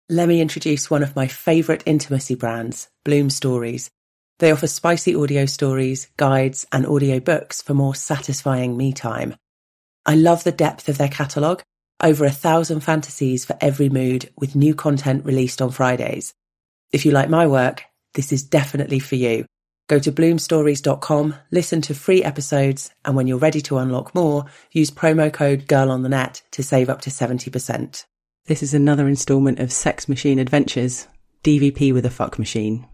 Let me introduce one of my favourite intimacy brands, Bloom Stories. They offer spicy audio stories, guides, and audio books for more satisfying me time. I love the depth of their catalogue, over 1,000 fantasies for every mood, with new content released on Fridays. If you like my work, this is definitely for you. Go to bloomstories.com, listen to free episodes, and when you're ready to unlock more, use promo code GIRLONTHENET to save up to 70%. This is another instalment of Sex Machine Adventures, DVP with a fuck machine.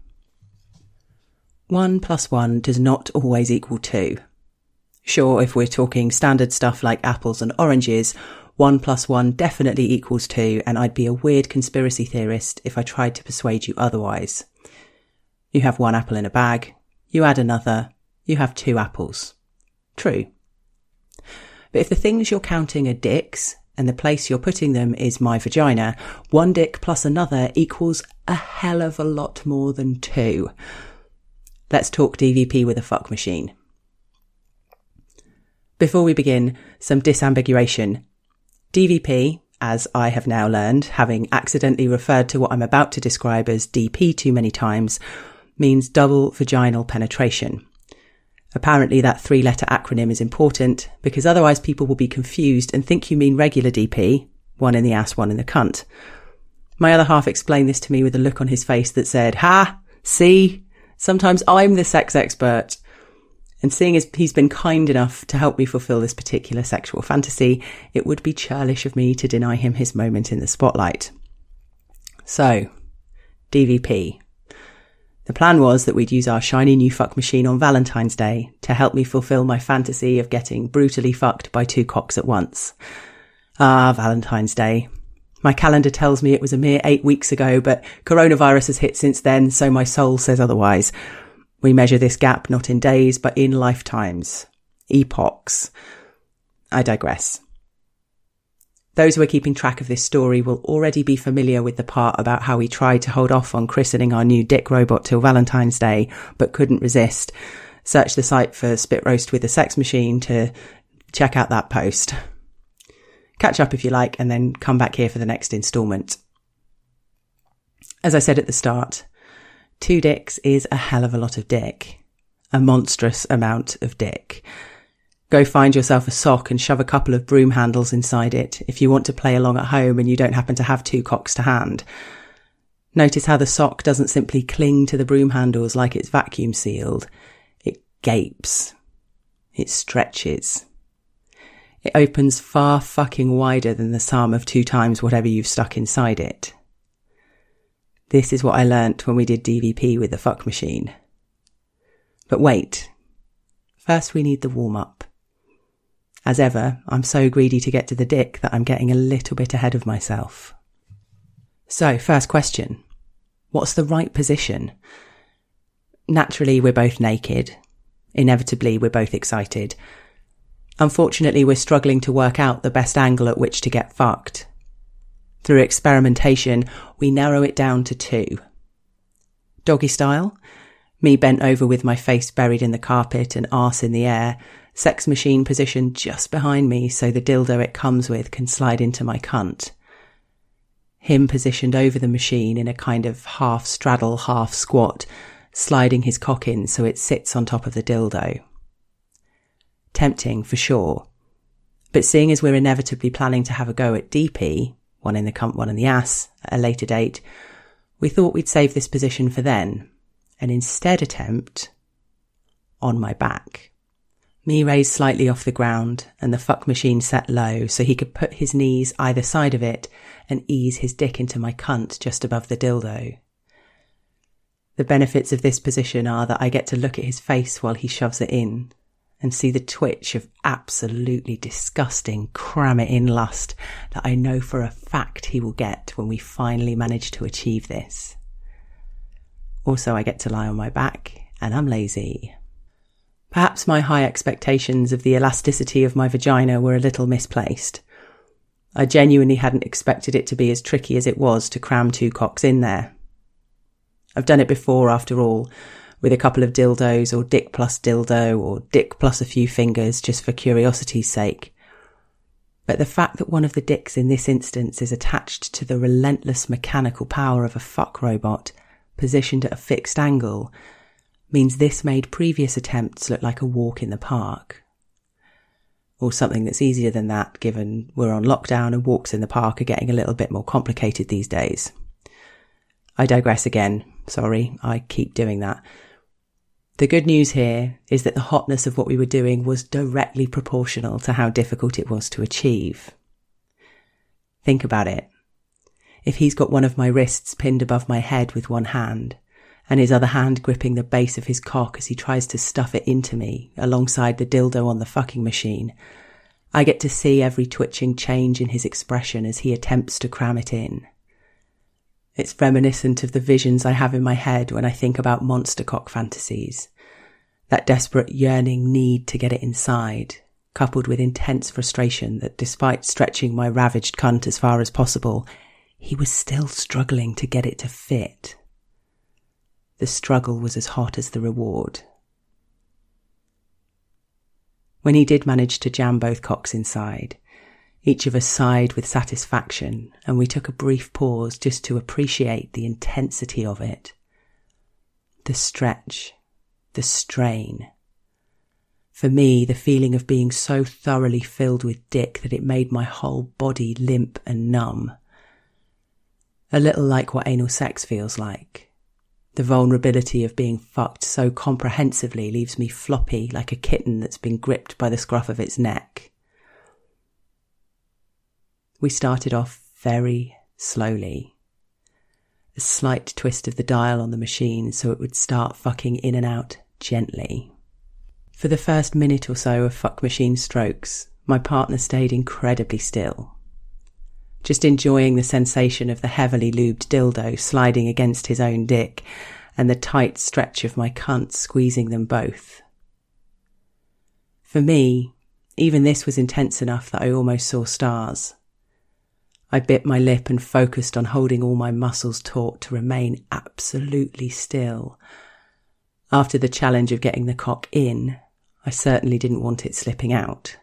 1 + 1 does not always equal 2. Sure, if we're talking standard stuff like apples and oranges, 1 + 1 definitely equals 2, and I'd be a weird conspiracy theorist if I tried to persuade you otherwise. You have 1 apple in a bag, you add another, you have 2 apples. True. But if the things you're counting are dicks, and the place you're putting them is my vagina, 1 dick plus another equals a hell of a lot more than 2. Let's talk DVP with a fuck machine. Before we begin, some disambiguation. DVP, as I have now learned, having accidentally referred to what I'm about to describe as DP too many times, means double vaginal penetration. Apparently that 3-letter acronym is important because otherwise people will be confused and think you mean regular DP, 1 in the ass, 1 in the cunt. My other half explained this to me with a look on his face that said, "Ha! See? Sometimes I'm the sex expert." And seeing as he's been kind enough to help me fulfill this particular sexual fantasy, it would be churlish of me to deny him his moment in the spotlight. So, DVP. The plan was that we'd use our shiny new fuck machine on Valentine's Day to help me fulfill my fantasy of getting brutally fucked by 2 cocks at once. Ah, Valentine's Day. My calendar tells me it was a mere 8 weeks ago, but coronavirus has hit since then, so my soul says otherwise. We measure this gap not in days, but in lifetimes. Epochs. I digress. Those who are keeping track of this story will already be familiar with the part about how we tried to hold off on christening our new dick robot till Valentine's Day, but couldn't resist. Search the site for Spit Roast with a Sex Machine to check out that post. Catch up if you like, and then come back here for the next instalment. As I said at the start, 2 dicks is a hell of a lot of dick. A monstrous amount of dick. Go find yourself a sock and shove a couple of broom handles inside it if you want to play along at home and you don't happen to have 2 cocks to hand. Notice how the sock doesn't simply cling to the broom handles like it's vacuum sealed. It gapes. It stretches. It opens far fucking wider than the sum of 2 times whatever you've stuck inside it. This is what I learnt when we did DVP with the fuck machine. But wait. First we need the warm-up. As ever, I'm so greedy to get to the dick that I'm getting a little bit ahead of myself. So, first question. What's the right position? Naturally, we're both naked. Inevitably, we're both excited. Unfortunately, we're struggling to work out the best angle at which to get fucked. Through experimentation, we narrow it down to 2. Doggy style, me bent over with my face buried in the carpet and arse in the air, sex machine positioned just behind me so the dildo it comes with can slide into my cunt. Him positioned over the machine in a kind of half straddle, half squat, sliding his cock in so it sits on top of the dildo. Tempting for sure. But seeing as we're inevitably planning to have a go at DP, 1 in the cunt, 1 in the ass, at a later date, we thought we'd save this position for then, and instead attempt on my back. Me raised slightly off the ground and the fuck machine set low so he could put his knees either side of it and ease his dick into my cunt just above the dildo. The benefits of this position are that I get to look at his face while he shoves it in and see the twitch of absolutely disgusting cram-it-in lust that I know for a fact he will get when we finally manage to achieve this. Also, I get to lie on my back, and I'm lazy. Perhaps my high expectations of the elasticity of my vagina were a little misplaced. I genuinely hadn't expected it to be as tricky as it was to cram 2 cocks in there. I've done it before, after all, with a couple of dildos, or dick plus dildo, or dick plus a few fingers, just for curiosity's sake. But the fact that one of the dicks in this instance is attached to the relentless mechanical power of a fuck robot, positioned at a fixed angle, means this made previous attempts look like a walk in the park. Or something that's easier than that, given we're on lockdown and walks in the park are getting a little bit more complicated these days. I digress again. Sorry, I keep doing that. The good news here is that the hotness of what we were doing was directly proportional to how difficult it was to achieve. Think about it. If he's got one of my wrists pinned above my head with one hand, and his other hand gripping the base of his cock as he tries to stuff it into me, alongside the dildo on the fucking machine, I get to see every twitching change in his expression as he attempts to cram it in. It's reminiscent of the visions I have in my head when I think about monster cock fantasies. That desperate yearning need to get it inside, coupled with intense frustration that despite stretching my ravaged cunt as far as possible, he was still struggling to get it to fit. The struggle was as hot as the reward. When he did manage to jam both cocks inside, each of us sighed with satisfaction, and we took a brief pause just to appreciate the intensity of it. The stretch, the strain. For me, the feeling of being so thoroughly filled with dick that it made my whole body limp and numb. A little like what anal sex feels like. The vulnerability of being fucked so comprehensively leaves me floppy like a kitten that's been gripped by the scruff of its neck. We started off very slowly. A slight twist of the dial on the machine so it would start fucking in and out gently. For the first minute or so of fuck machine strokes, my partner stayed incredibly still, just enjoying the sensation of the heavily lubed dildo sliding against his own dick and the tight stretch of my cunt squeezing them both. For me, even this was intense enough that I almost saw stars. I bit my lip and focused on holding all my muscles taut to remain absolutely still. After the challenge of getting the cock in, I certainly didn't want it slipping out.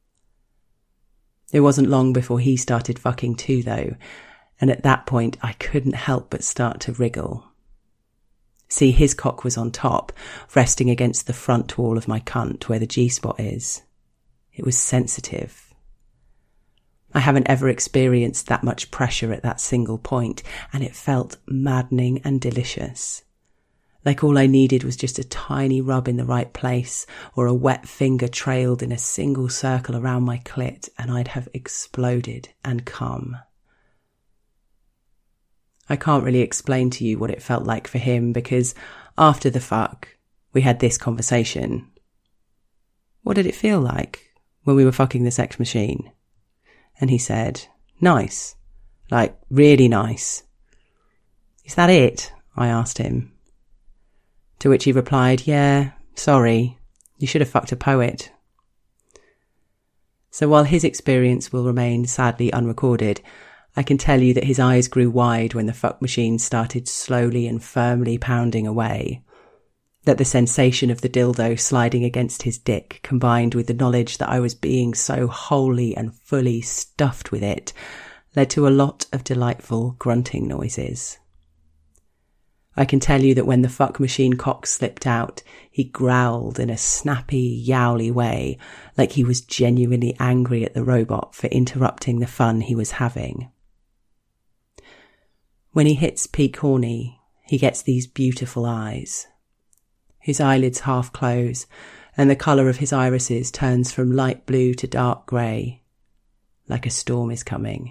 It wasn't long before he started fucking too, though, and at that point I couldn't help but start to wriggle. See, his cock was on top, resting against the front wall of my cunt where the G-spot is. It was sensitive. I haven't ever experienced that much pressure at that single point, and it felt maddening and delicious. Like all I needed was just a tiny rub in the right place, or a wet finger trailed in a single circle around my clit, and I'd have exploded and come. I can't really explain to you what it felt like for him, because after the fuck, we had this conversation. What did it feel like when we were fucking the sex machine? And he said, nice. Like, really nice. Is that it? I asked him. To which he replied, yeah, sorry, you should have fucked a poet. So while his experience will remain sadly unrecorded, I can tell you that his eyes grew wide when the fuck machine started slowly and firmly pounding away. That the sensation of the dildo sliding against his dick, combined with the knowledge that I was being so wholly and fully stuffed with it, led to a lot of delightful grunting noises. I can tell you that when the fuck machine cock slipped out, he growled in a snappy, yowly way, like he was genuinely angry at the robot for interrupting the fun he was having. When he hits peak horny, he gets these beautiful eyes. His eyelids half close, and the colour of his irises turns from light blue to dark grey, like a storm is coming.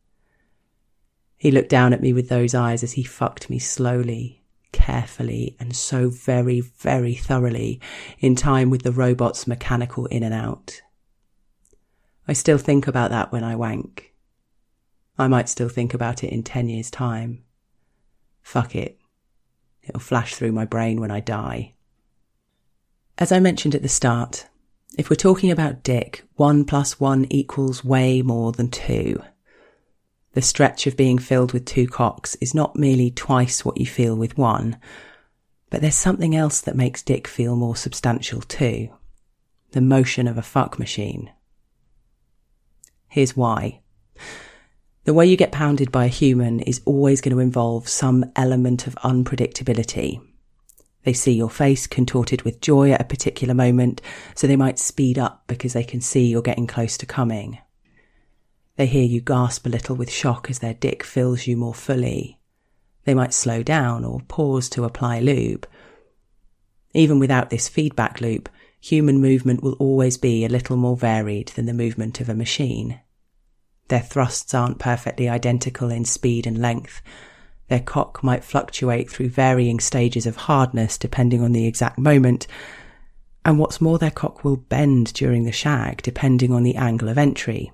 He looked down at me with those eyes as he fucked me slowly, carefully, and so very, very thoroughly, in time with the robot's mechanical in and out. I still think about that when I wank. I might still think about it in 10 years' time. Fuck it. It'll flash through my brain when I die. As I mentioned at the start, if we're talking about dick, 1 + 1 equals way more than 2. The stretch of being filled with 2 cocks is not merely twice what you feel with 1, but there's something else that makes dick feel more substantial too. The motion of a fuck machine. Here's why. The way you get pounded by a human is always going to involve some element of unpredictability. They see your face contorted with joy at a particular moment, so they might speed up because they can see you're getting close to coming. They hear you gasp a little with shock as their dick fills you more fully. They might slow down or pause to apply lube. Even without this feedback loop, human movement will always be a little more varied than the movement of a machine. Their thrusts aren't perfectly identical in speed and length. Their cock might fluctuate through varying stages of hardness depending on the exact moment. And what's more, their cock will bend during the shag depending on the angle of entry.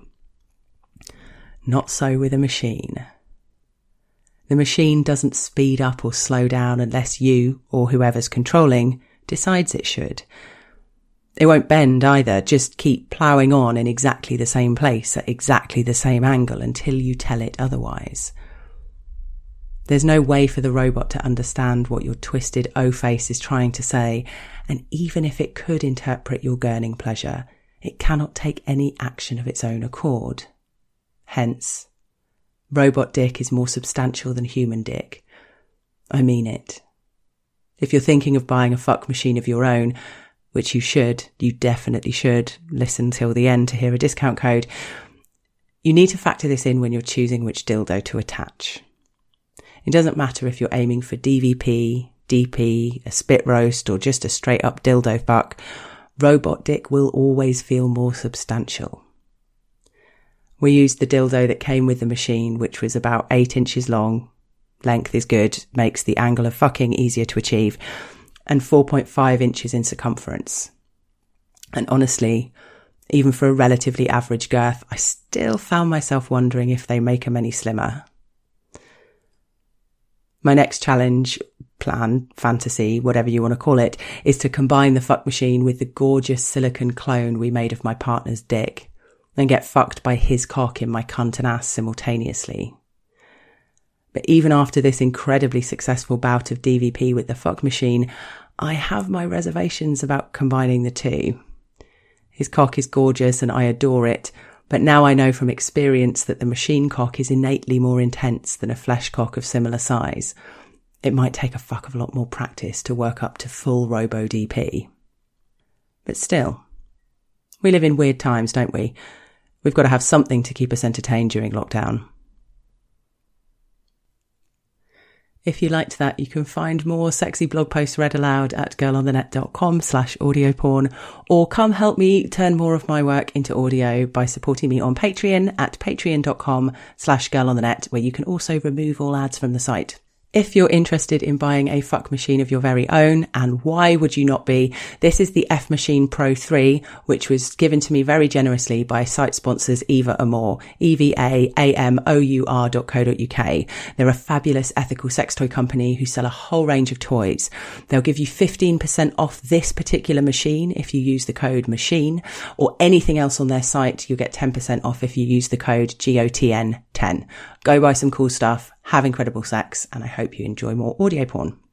Not so with a machine. The machine doesn't speed up or slow down unless you, or whoever's controlling, decides it should. It won't bend either, just keep ploughing on in exactly the same place at exactly the same angle until you tell it otherwise. There's no way for the robot to understand what your twisted O-face is trying to say, and even if it could interpret your gurning pleasure, it cannot take any action of its own accord. Hence, robot dick is more substantial than human dick. I mean it. If you're thinking of buying a fuck machine of your own, which you definitely should, listen till the end to hear a discount code, you need to factor this in when you're choosing which dildo to attach. It doesn't matter if you're aiming for DVP, DP, a spit roast, or just a straight up dildo fuck, robot dick will always feel more substantial. We used the dildo that came with the machine, which was about 8 inches long. Length is good, makes the angle of fucking easier to achieve, and 4.5 inches in circumference. And honestly, even for a relatively average girth, I still found myself wondering if they make them any slimmer. My next challenge, plan, fantasy, whatever you want to call it, is to combine the fuck machine with the gorgeous silicone clone we made of my partner's dick, and get fucked by his cock in my cunt and ass simultaneously. But even after this incredibly successful bout of DVP with the fuck machine, I have my reservations about combining the two. His cock is gorgeous and I adore it, but now I know from experience that the machine cock is innately more intense than a flesh cock of similar size. It might take a fuck of a lot more practice to work up to full robo DP. But still, we live in weird times, don't we? We've got to have something to keep us entertained during lockdown. If you liked that, you can find more sexy blog posts read aloud at girlonthenet.com/audioporn, or come help me turn more of my work into audio by supporting me on Patreon at patreon.com/girlonthenet, where you can also remove all ads from the site. If you're interested in buying a fuck machine of your very own, and why would you not be, this is the F Machine Pro 3, which was given to me very generously by site sponsors Eva Amour, EVAAMOUR.co.uk. They're a fabulous ethical sex toy company who sell a whole range of toys. They'll give you 15% off this particular machine if you use the code MACHINE, or anything else on their site. You'll get 10% off if you use the code GOTN10. Go buy some cool stuff, have incredible sex, and I hope you enjoy more audio porn.